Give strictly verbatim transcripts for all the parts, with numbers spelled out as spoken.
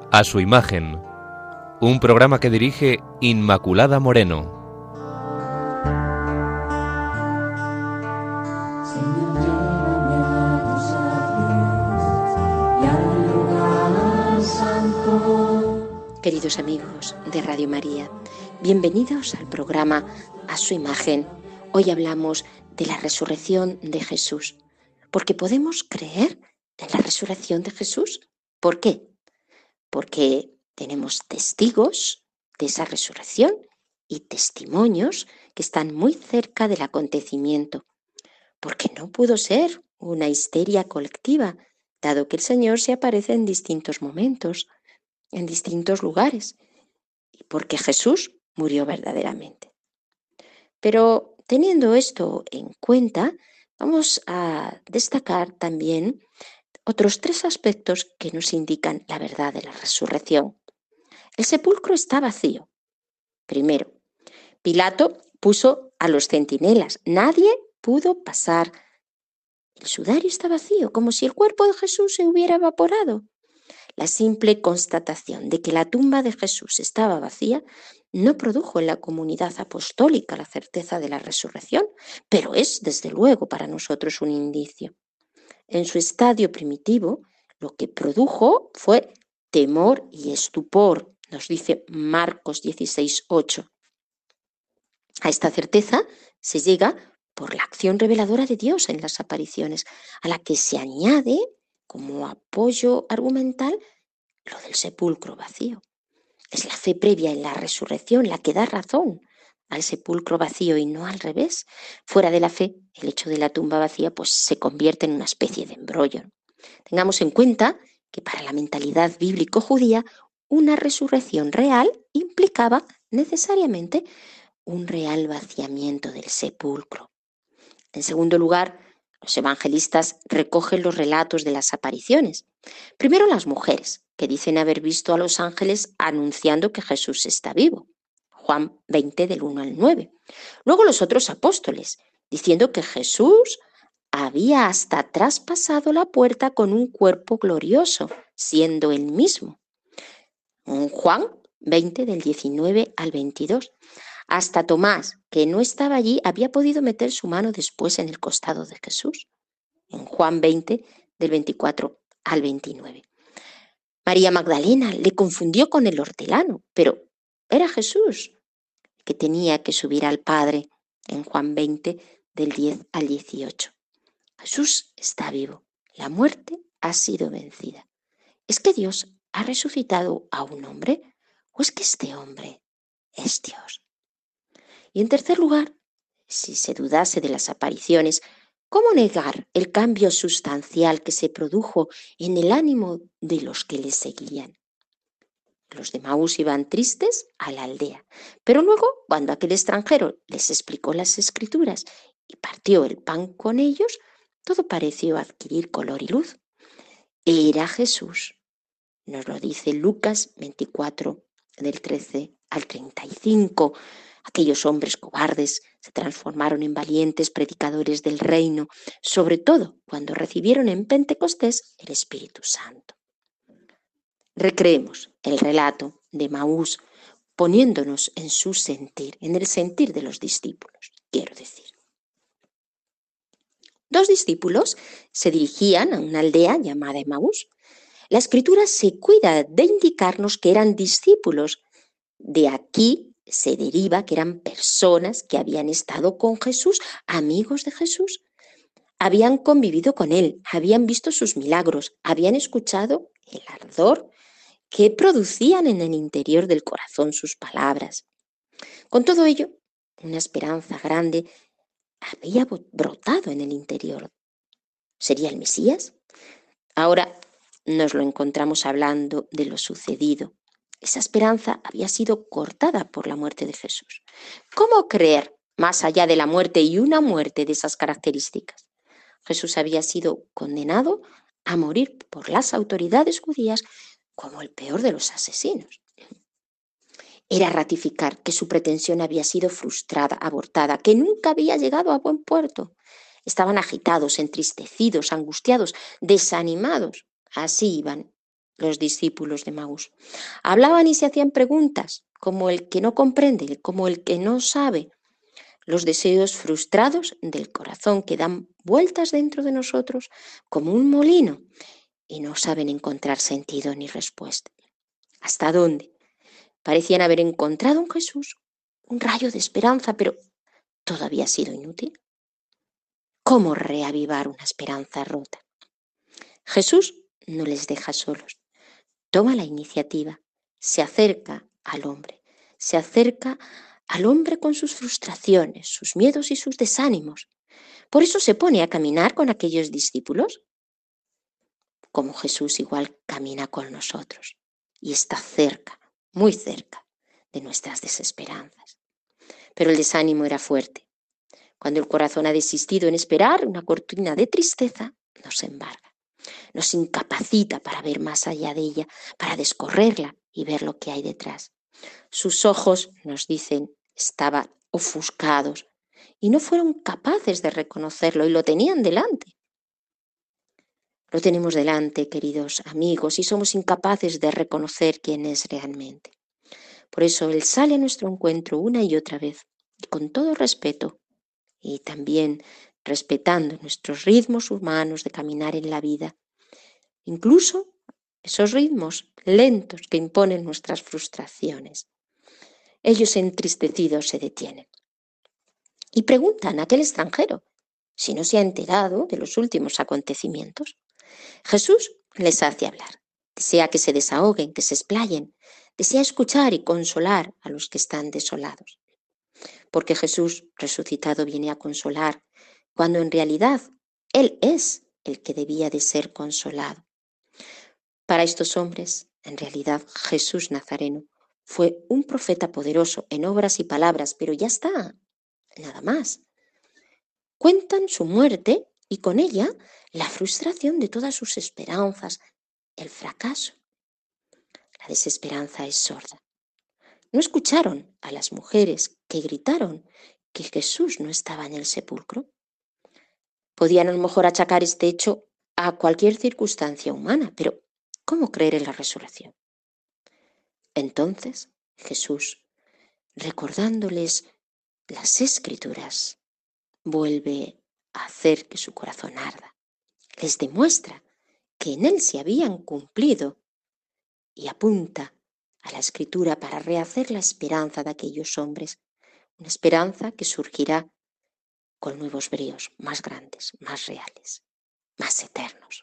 A su imagen, un programa que dirige Inmaculada Moreno. Queridos amigos de Radio María, bienvenidos al programa A su imagen. Hoy hablamos de la resurrección de Jesús, porque podemos creer en la resurrección de Jesús. ¿Por qué? Porque tenemos testigos de esa resurrección y testimonios que están muy cerca del acontecimiento, porque no pudo ser una histeria colectiva, dado que el Señor se aparece en distintos momentos, en distintos lugares, y porque Jesús murió verdaderamente. Pero teniendo esto en cuenta, vamos a destacar también otros tres aspectos que nos indican la verdad de la resurrección. El sepulcro está vacío. Primero, Pilato puso a los centinelas. Nadie pudo pasar. El sudario está vacío, como si el cuerpo de Jesús se hubiera evaporado. La simple constatación de que la tumba de Jesús estaba vacía no produjo en la comunidad apostólica la certeza de la resurrección, pero es, desde luego, para nosotros un indicio. En su estadio primitivo, lo que produjo fue temor y estupor, nos dice Marcos dieciséis ocho. A esta certeza se llega por la acción reveladora de Dios en las apariciones, a la que se añade como apoyo argumental lo del sepulcro vacío. Es la fe previa en la resurrección la que da razón al sepulcro vacío y no al revés. Fuera de la fe, el hecho de la tumba vacía pues se convierte en una especie de embrollo. Tengamos en cuenta que para la mentalidad bíblico-judía una resurrección real implicaba necesariamente un real vaciamiento del sepulcro. En segundo lugar, los evangelistas recogen los relatos de las apariciones. Primero las mujeres, que dicen haber visto a los ángeles anunciando que Jesús está vivo. Juan veinte, del uno al nueve. Luego los otros apóstoles, diciendo que Jesús había hasta traspasado la puerta con un cuerpo glorioso, siendo él mismo. Juan veinte, del diecinueve al veintidós. Hasta Tomás, que no estaba allí, había podido meter su mano después en el costado de Jesús. En Juan veinte, del veinticuatro al veintinueve. María Magdalena le confundió con el hortelano, pero era Jesús que tenía que subir al Padre. En Juan veinte, del diez al dieciocho. Jesús está vivo. La muerte ha sido vencida. ¿Es que Dios ha resucitado a un hombre o es que este hombre es Dios? Y en tercer lugar, si se dudase de las apariciones, ¿cómo negar el cambio sustancial que se produjo en el ánimo de los que le seguían? Los de Maús iban tristes a la aldea, pero luego, cuando aquel extranjero les explicó las Escrituras y partió el pan con ellos, todo pareció adquirir color y luz. Era Jesús. Nos lo dice Lucas veinticuatro, del trece al treinta y cinco. Aquellos hombres cobardes se transformaron en valientes predicadores del reino, sobre todo cuando recibieron en Pentecostés el Espíritu Santo. Recreemos el relato de Maús poniéndonos en su sentir, en el sentir de los discípulos, quiero decir. Dos discípulos se dirigían a una aldea llamada Emaús. La Escritura se cuida de indicarnos que eran discípulos. De aquí se deriva que eran personas que habían estado con Jesús, amigos de Jesús. Habían convivido con él, habían visto sus milagros, habían escuchado el ardor que producían en el interior del corazón sus palabras. Con todo ello, una esperanza grande había brotado en el interior. ¿Sería el Mesías? Ahora nos lo encontramos hablando de lo sucedido. Esa esperanza había sido cortada por la muerte de Jesús. ¿Cómo creer más allá de la muerte y una muerte de esas características? Jesús había sido condenado a morir por las autoridades judías como el peor de los asesinos. Era ratificar que su pretensión había sido frustrada, abortada, que nunca había llegado a buen puerto. Estaban agitados, entristecidos, angustiados, desanimados. Así iban los discípulos de Maús. Hablaban y se hacían preguntas, como el que no comprende, como el que no sabe. Los deseos frustrados del corazón que dan vueltas dentro de nosotros como un molino y no saben encontrar sentido ni respuesta. ¿Hasta dónde? Parecían haber encontrado en Jesús un rayo de esperanza, pero todo había sido inútil. ¿Cómo reavivar una esperanza rota? Jesús no les deja solos. Toma la iniciativa, se acerca al hombre, se acerca al hombre con sus frustraciones, sus miedos y sus desánimos. Por eso se pone a caminar con aquellos discípulos, como Jesús igual camina con nosotros y está cerca, muy cerca de nuestras desesperanzas. Pero el desánimo era fuerte. Cuando el corazón ha desistido en esperar, una cortina de tristeza nos embarga, nos incapacita para ver más allá de ella, para descorrerla y ver lo que hay detrás. Sus ojos, nos dicen, estaban ofuscados y no fueron capaces de reconocerlo y lo tenían delante. Lo tenemos delante, queridos amigos, y somos incapaces de reconocer quién es realmente. Por eso Él sale a nuestro encuentro una y otra vez, y con todo respeto, y también respetando nuestros ritmos humanos de caminar en la vida, incluso esos ritmos lentos que imponen nuestras frustraciones. Ellos entristecidos se detienen y preguntan a aquel extranjero si no se ha enterado de los últimos acontecimientos. Jesús les hace hablar, desea que se desahoguen, que se explayen, desea escuchar y consolar a los que están desolados. Porque Jesús resucitado viene a consolar, cuando en realidad Él es el que debía de ser consolado. Para estos hombres, en realidad Jesús Nazareno fue un profeta poderoso en obras y palabras, pero ya está, nada más. Cuentan su muerte y con ella la frustración de todas sus esperanzas, el fracaso. La desesperanza es sorda. ¿No escucharon a las mujeres que gritaron que Jesús no estaba en el sepulcro? Podían a lo mejor achacar este hecho a cualquier circunstancia humana, pero ¿cómo creer en la resurrección? Entonces Jesús, recordándoles las Escrituras, vuelve a hacer que su corazón arda. Les demuestra que en Él se habían cumplido y apunta a la Escritura para rehacer la esperanza de aquellos hombres, una esperanza que surgirá con nuevos bríos más grandes, más reales, más eternos.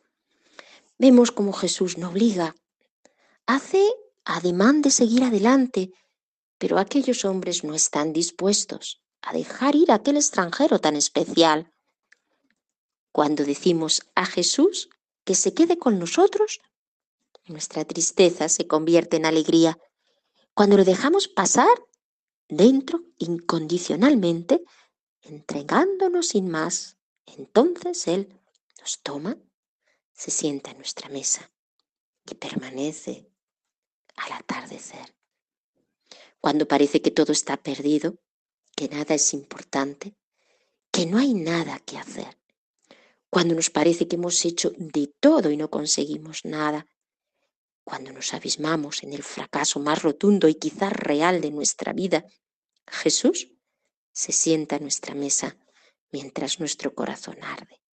Vemos cómo Jesús no obliga, hace ademán de seguir adelante, pero aquellos hombres no están dispuestos a dejar ir a aquel extranjero tan especial. Cuando decimos a Jesús que se quede con nosotros, nuestra tristeza se convierte en alegría. Cuando lo dejamos pasar dentro incondicionalmente, entregándonos sin más, entonces Él nos toma, se sienta en nuestra mesa y permanece al atardecer. Cuando parece que todo está perdido, que nada es importante, que no hay nada que hacer. Cuando nos parece que hemos hecho de todo y no conseguimos nada. Cuando nos abismamos en el fracaso más rotundo y quizás real de nuestra vida, Jesús se sienta a nuestra mesa mientras nuestro corazón arde.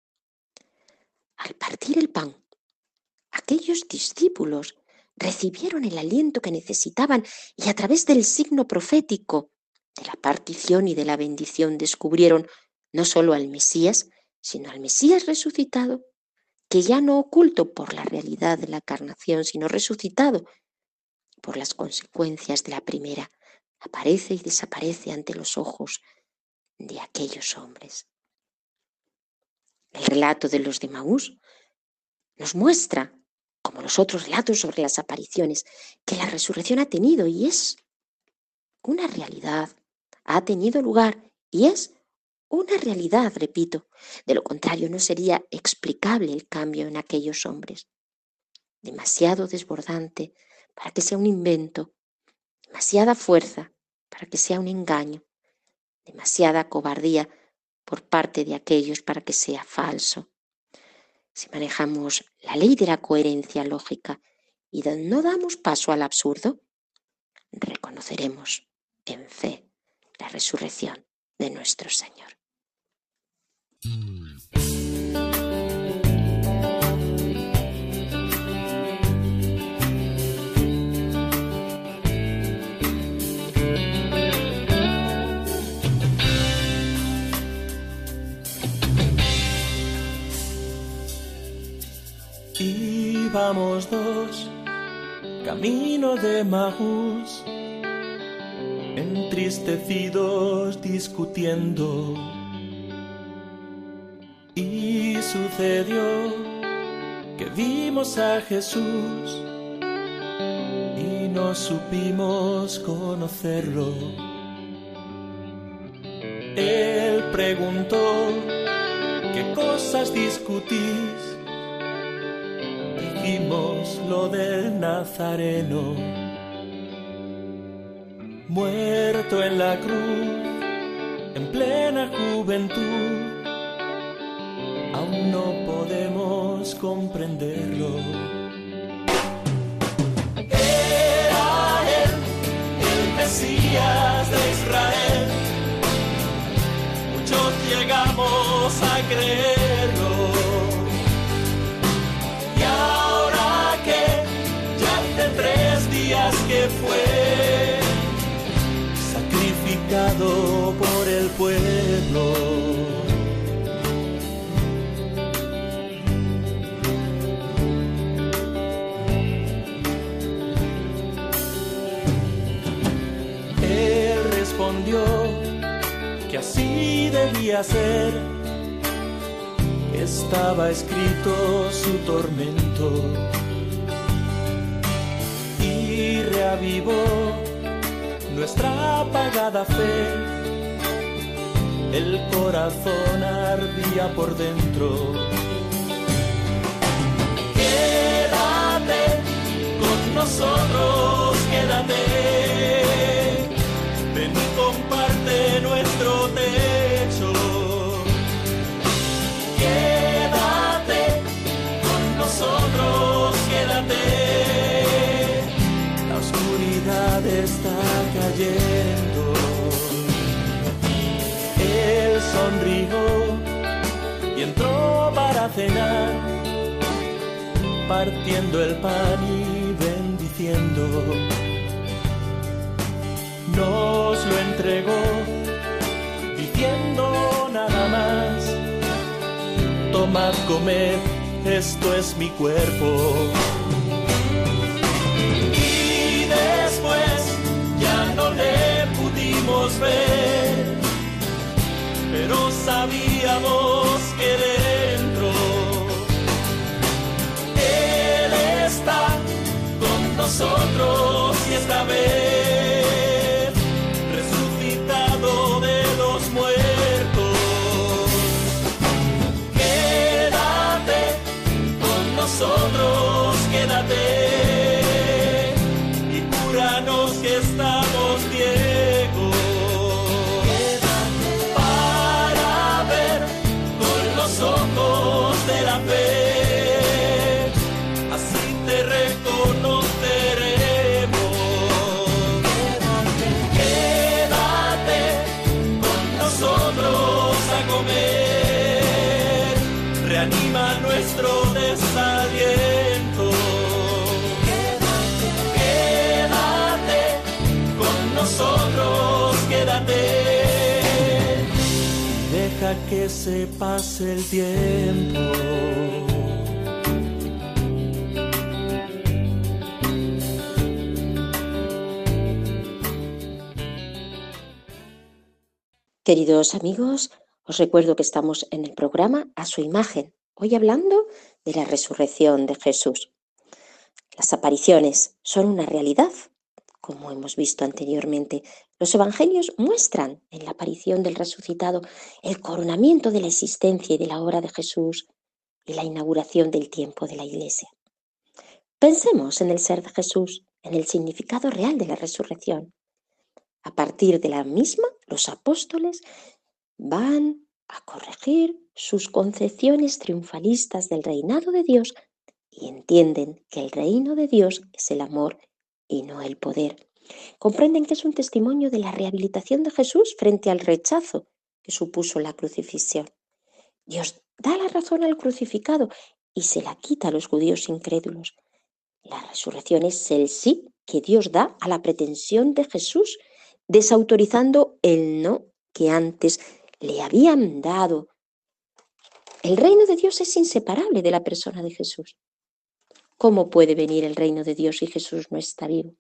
Al partir el pan, aquellos discípulos recibieron el aliento que necesitaban y a través del signo profético de la partición y de la bendición descubrieron no solo al Mesías, sino al Mesías resucitado, que ya no oculto por la realidad de la encarnación, sino resucitado por las consecuencias de la primera, aparece y desaparece ante los ojos de aquellos hombres. El relato de los de Maús nos muestra, como los otros relatos sobre las apariciones, que la resurrección ha tenido y es una realidad, ha tenido lugar y es una realidad, repito. De lo contrario, no sería explicable el cambio en aquellos hombres. Demasiado desbordante para que sea un invento, demasiada fuerza para que sea un engaño, demasiada cobardía por parte de aquellos para que sea falso. si manejamos la ley de la coherencia lógica y no damos paso al absurdo, reconoceremos en fe la resurrección de nuestro Señor. Íbamos dos, camino de Maús, entristecidos discutiendo. Y sucedió que vimos a Jesús y no supimos conocerlo. Él preguntó: ¿qué cosas discutís? Dijimos lo del Nazareno, muerto en la cruz, en plena juventud, aún no podemos comprenderlo. Era él, el Mesías de Israel, muchos llegamos a creerlo. Y ahora que ya hace tres días que fue sacrificado por el pueblo, él respondió que así debía ser. Estaba escrito su tormento y reavivó nuestra apagada fe. El corazón ardía por dentro. Quédate con nosotros, quédate. Ven y comparte nuestro techo. Quédate con nosotros, quédate. La oscuridad está cayendo. Él sonrió y entró para cenar, partiendo el pan y bendiciendo. Nos lo entregó diciendo nada más: tomad, comed, esto es mi cuerpo. Y después ya no le pudimos ver, pero sabíamos que dentro Él está con nosotros y esta vez resucitado de los muertos. Nosotros, quédate y cúranos que estamos ciegos. Quédate para ver con los ojos de la fe, así te reconoceremos. Quédate, quédate con nosotros a comer, reanima nuestro desaliento. Quédate, quédate con nosotros, quédate. Deja que se pase el tiempo. Queridos amigos, os recuerdo que estamos en el programa A Su Imagen, hoy hablando de la resurrección de Jesús. Las apariciones son una realidad, como hemos visto anteriormente. Los evangelios muestran en la aparición del resucitado el coronamiento de la existencia y de la obra de Jesús y la inauguración del tiempo de la Iglesia. Pensemos en el ser de Jesús, en el significado real de la resurrección. A partir de la misma, los apóstoles van a corregir sus concepciones triunfalistas del reinado de Dios y entienden que el reino de Dios es el amor y no el poder. Comprenden que es un testimonio de la rehabilitación de Jesús frente al rechazo que supuso la crucifixión. Dios da la razón al crucificado y se la quita a los judíos incrédulos. La resurrección es el sí que Dios da a la pretensión de Jesús, desautorizando el no que antes le habían dado. El reino de Dios es inseparable de la persona de Jesús. ¿Cómo puede venir el reino de Dios si Jesús no está vivo?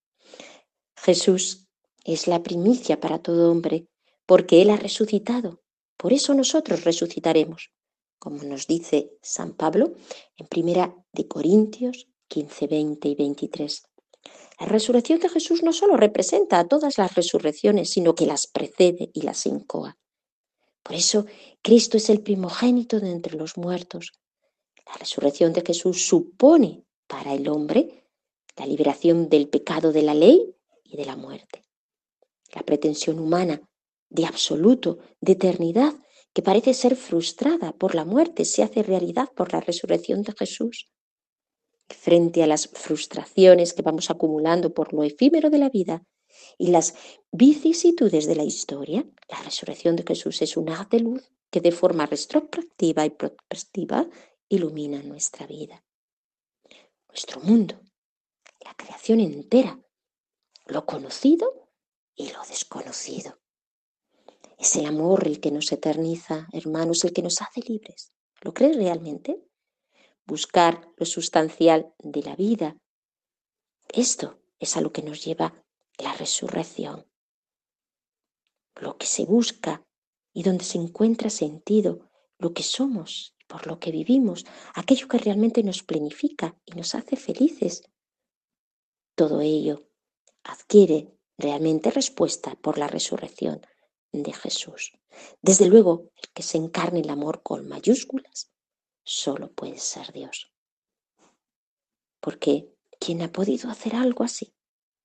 Jesús es la primicia para todo hombre, porque Él ha resucitado. Por eso nosotros resucitaremos, como nos dice San Pablo en primera de Corintios quince, veinte y veintitrés. La resurrección de Jesús no solo representa a todas las resurrecciones, sino que las precede y las incoa. Por eso Cristo es el primogénito de entre los muertos. La resurrección de Jesús supone para el hombre la liberación del pecado de la ley y de la muerte. La pretensión humana de absoluto, de eternidad, que parece ser frustrada por la muerte, se hace realidad por la resurrección de Jesús. Frente a las frustraciones que vamos acumulando por lo efímero de la vida y las vicisitudes de la historia, la resurrección de Jesús es un haz de luz que de forma retrospectiva y prospectiva ilumina nuestra vida, nuestro mundo, la creación entera, lo conocido y lo desconocido. Es el amor el que nos eterniza, hermanos, el que nos hace libres. ¿Lo crees realmente? Buscar lo sustancial de la vida. Esto es a lo que nos lleva la resurrección. Lo que se busca y donde se encuentra sentido, lo que somos, por lo que vivimos, aquello que realmente nos plenifica y nos hace felices. Todo ello adquiere realmente respuesta por la resurrección de Jesús. Desde luego, el que se encarne el amor con mayúsculas solo puede ser Dios. Porque ¿quién ha podido hacer algo así?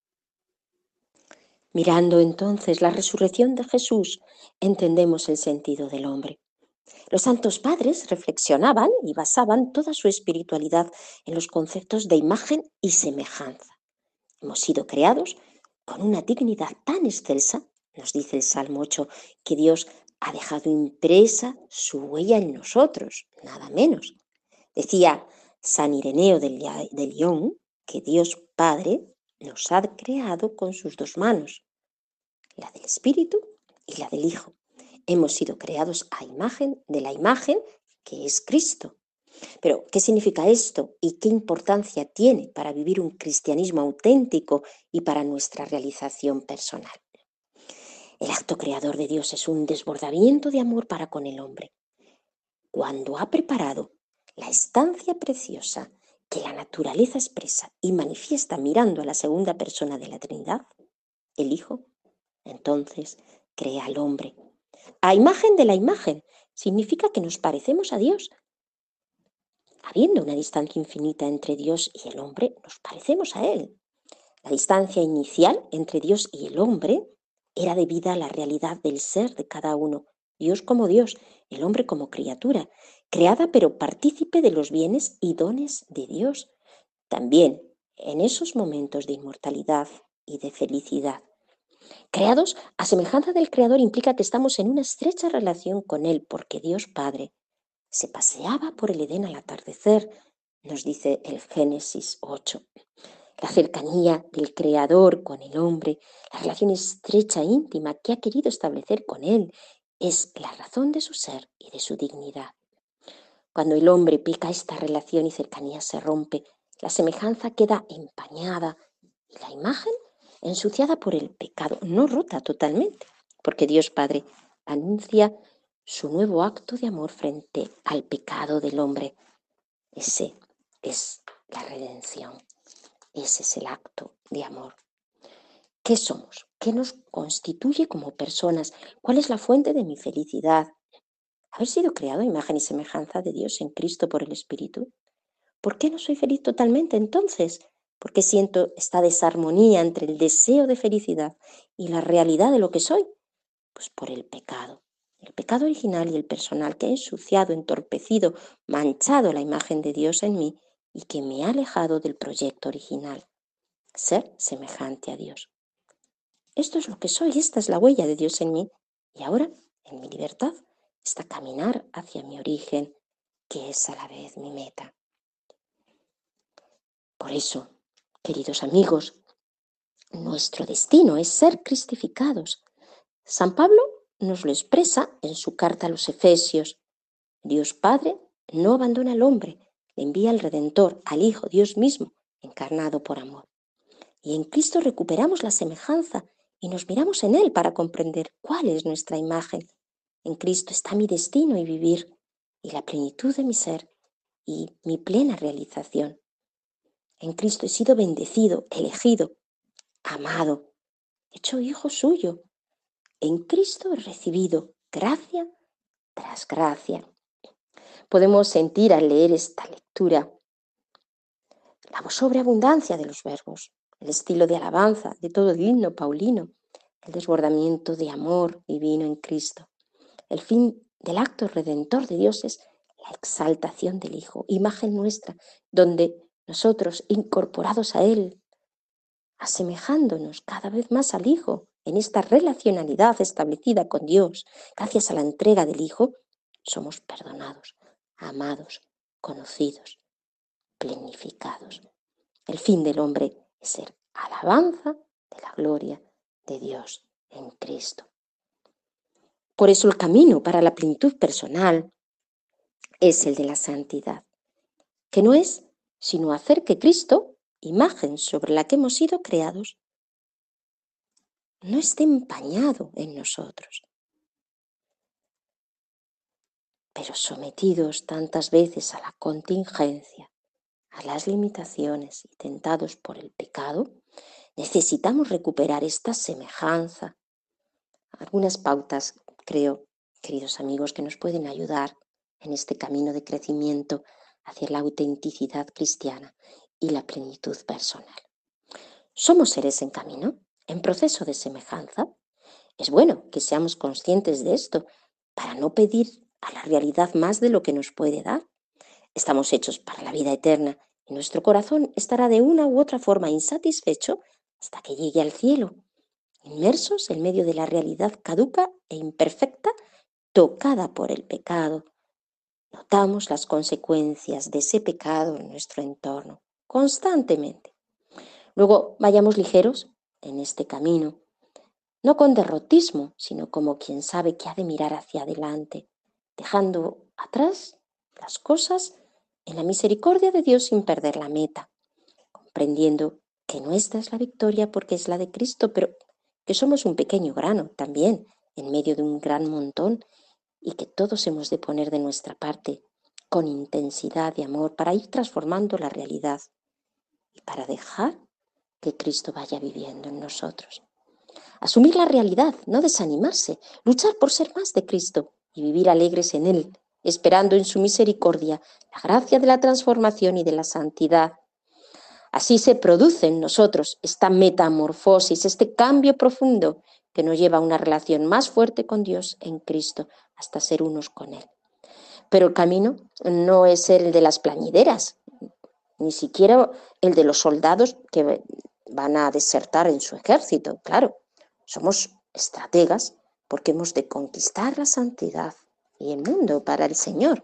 Mirando entonces la resurrección de Jesús, entendemos el sentido del hombre. Los santos padres reflexionaban y basaban toda su espiritualidad en los conceptos de imagen y semejanza. Hemos sido creados con una dignidad tan excelsa, nos dice el Salmo ocho, que Dios ha dejado impresa su huella en nosotros, nada menos. Decía San Ireneo de Lyon que Dios Padre nos ha creado con sus dos manos, la del Espíritu y la del Hijo. Hemos sido creados a imagen de la imagen que es Cristo. Pero, ¿qué significa esto y qué importancia tiene para vivir un cristianismo auténtico y para nuestra realización personal? El acto creador de Dios es un desbordamiento de amor para con el hombre. Cuando ha preparado la estancia preciosa que la naturaleza expresa y manifiesta mirando a la segunda persona de la Trinidad, el Hijo, entonces crea al hombre. A imagen de la imagen significa que nos parecemos a Dios. Habiendo una distancia infinita entre Dios y el hombre, nos parecemos a Él. La distancia inicial entre Dios y el hombre era debida a la realidad del ser de cada uno, Dios como Dios, el hombre como criatura, creada pero partícipe de los bienes y dones de Dios. También en esos momentos de inmortalidad y de felicidad. Creados a semejanza del Creador implica que estamos en una estrecha relación con Él, porque Dios Padre se paseaba por el Edén al atardecer, nos dice el Génesis ocho. La cercanía del Creador con el hombre, la relación estrecha e íntima que ha querido establecer con Él, es la razón de su ser y de su dignidad. Cuando el hombre peca, esta relación y cercanía se rompe, la semejanza queda empañada y la imagen ensuciada por el pecado, no rota totalmente, porque Dios Padre anuncia su nuevo acto de amor frente al pecado del hombre. Ese es la redención, ese es el acto de amor. ¿Qué somos? ¿Qué nos constituye como personas? ¿Cuál es la fuente de mi felicidad? ¿Haber sido creado a imagen y semejanza de Dios en Cristo por el Espíritu? ¿Por qué no soy feliz totalmente entonces? ¿Por qué siento esta desarmonía entre el deseo de felicidad y la realidad de lo que soy? Pues por el pecado. El pecado original y el personal que ha ensuciado, entorpecido, manchado la imagen de Dios en mí y que me ha alejado del proyecto original, ser semejante a Dios. Esto es lo que soy, esta es la huella de Dios en mí y ahora, en mi libertad, está caminar hacia mi origen, que es a la vez mi meta. Por eso, queridos amigos, nuestro destino es ser cristificados. San Pablo nos lo expresa en su carta a los Efesios. Dios Padre no abandona al hombre, le envía al Redentor, al Hijo, Dios mismo, encarnado por amor. Y en Cristo recuperamos la semejanza y nos miramos en Él para comprender cuál es nuestra imagen. En Cristo está mi destino y vivir, y la plenitud de mi ser y mi plena realización. En Cristo he sido bendecido, elegido, amado, hecho hijo suyo. En Cristo he recibido gracia tras gracia. Podemos sentir al leer esta lectura la sobreabundancia de los verbos, el estilo de alabanza de todo el himno paulino, el desbordamiento de amor divino en Cristo. El fin del acto redentor de Dios es la exaltación del Hijo, imagen nuestra, donde nosotros, incorporados a Él, asemejándonos cada vez más al Hijo, en esta relacionalidad establecida con Dios, gracias a la entrega del Hijo, somos perdonados, amados, conocidos, plenificados. El fin del hombre es ser alabanza de la gloria de Dios en Cristo. Por eso el camino para la plenitud personal es el de la santidad, que no es sino hacer que Cristo, imagen sobre la que hemos sido creados, no esté empañado en nosotros. Pero sometidos tantas veces a la contingencia, a las limitaciones y tentados por el pecado, necesitamos recuperar esta semejanza. Algunas pautas, creo, queridos amigos, que nos pueden ayudar en este camino de crecimiento hacia la autenticidad cristiana y la plenitud personal. Somos seres en camino, en proceso de semejanza. Es bueno que seamos conscientes de esto para no pedir a la realidad más de lo que nos puede dar. Estamos hechos para la vida eterna y nuestro corazón estará de una u otra forma insatisfecho hasta que llegue al cielo, inmersos en medio de la realidad caduca e imperfecta, tocada por el pecado. Notamos las consecuencias de ese pecado en nuestro entorno constantemente. Luego vayamos ligeros en este camino, no con derrotismo, sino como quien sabe que ha de mirar hacia adelante, dejando atrás las cosas en la misericordia de Dios sin perder la meta, comprendiendo que nuestra es la victoria porque es la de Cristo, pero que somos un pequeño grano también en medio de un gran montón y que todos hemos de poner de nuestra parte con intensidad y amor para ir transformando la realidad y para dejar que Cristo vaya viviendo en nosotros. Asumir la realidad, no desanimarse, luchar por ser más de Cristo y vivir alegres en Él, esperando en su misericordia la gracia de la transformación y de la santidad. Así se produce en nosotros esta metamorfosis, este cambio profundo que nos lleva a una relación más fuerte con Dios en Cristo, hasta ser unos con Él. Pero el camino no es el de las plañideras, ni siquiera el de los soldados que van a desertar en su ejército. Claro, somos estrategas porque hemos de conquistar la santidad y el mundo para el Señor.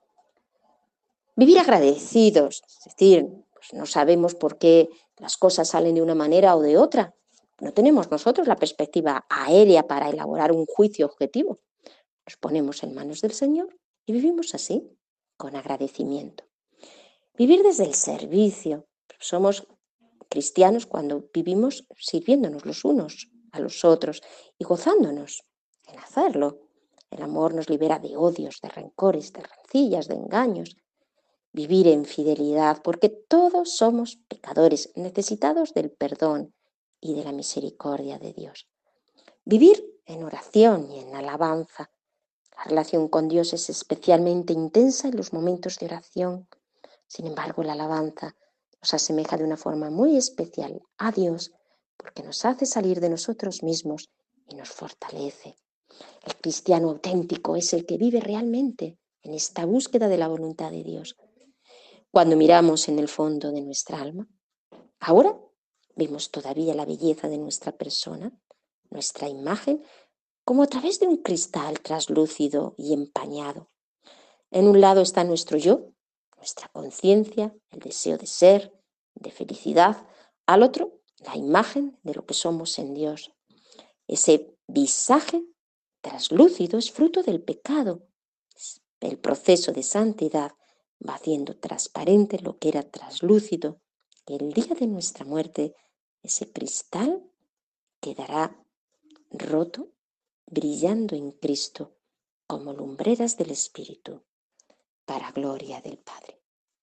Vivir agradecidos, es decir, pues no sabemos por qué las cosas salen de una manera o de otra. No tenemos nosotros la perspectiva aérea para elaborar un juicio objetivo. Nos ponemos en manos del Señor y vivimos así, con agradecimiento. Vivir desde el servicio. Somos cristianos cuando vivimos sirviéndonos los unos a los otros y gozándonos en hacerlo. El amor nos libera de odios, de rencores, de rencillas, de engaños. Vivir en fidelidad, porque todos somos pecadores, necesitados del perdón y de la misericordia de Dios. Vivir en oración y en alabanza. La relación con Dios es especialmente intensa en los momentos de oración. Sin embargo, la alabanza nos asemeja de una forma muy especial a Dios porque nos hace salir de nosotros mismos y nos fortalece. El cristiano auténtico es el que vive realmente en esta búsqueda de la voluntad de Dios. Cuando miramos en el fondo de nuestra alma, ahora vemos todavía la belleza de nuestra persona, nuestra imagen, como a través de un cristal traslúcido y empañado. En un lado está nuestro yo, nuestra conciencia, el deseo de ser, de felicidad. Al otro, la imagen de lo que somos en Dios. Ese visaje traslúcido es fruto del pecado. El proceso de santidad va haciendo transparente lo que era traslúcido. Y el día de nuestra muerte, ese cristal quedará roto, brillando en Cristo como lumbreras del Espíritu, para gloria del Padre.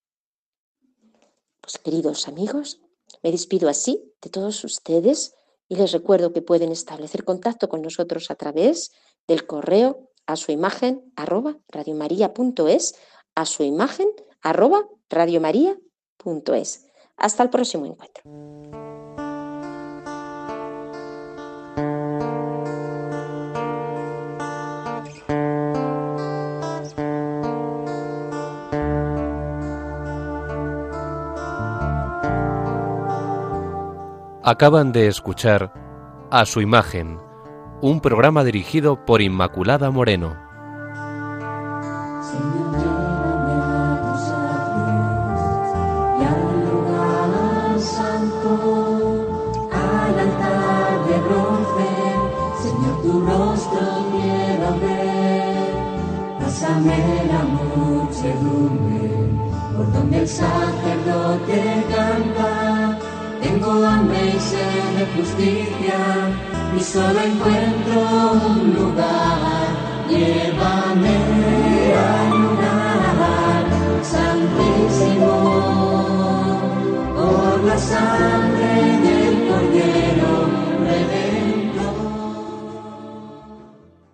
Pues queridos amigos, me despido así de todos ustedes y les recuerdo que pueden establecer contacto con nosotros a través del correo a su imagen arroba radiomaria.es, a su imagen arroba radiomaria.es. Hasta el próximo encuentro. Acaban de escuchar A su imagen, un programa dirigido por Inmaculada Moreno. Señor, llévame a tus atrios y al lugar santo, al altar de bronce. Señor, tu rostro quiero ver. Pásame la muchedumbre por donde el sacerdote canta. Tengo hambre y sed de justicia y solo encuentro un lugar. Llévame al lugar santo.